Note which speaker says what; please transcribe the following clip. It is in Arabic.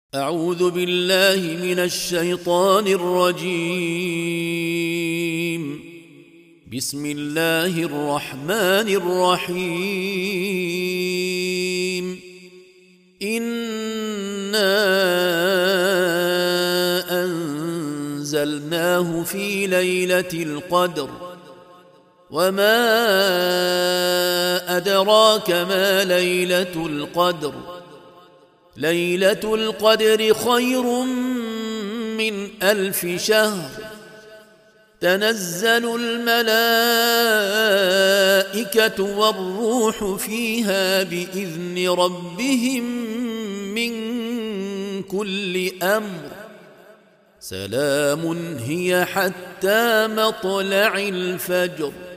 Speaker 1: أعوذ بالله من الشيطان الرجيم. بسم الله الرحمن الرحيم. إنا أنزلناه في ليلة القدر وما أدراك ما ليلة القدر. ليلة القدر خير من 1000 شهر. تنزل الملائكة والروح فيها بإذن ربهم من كل أمر. سلام هي حتى مطلع الفجر.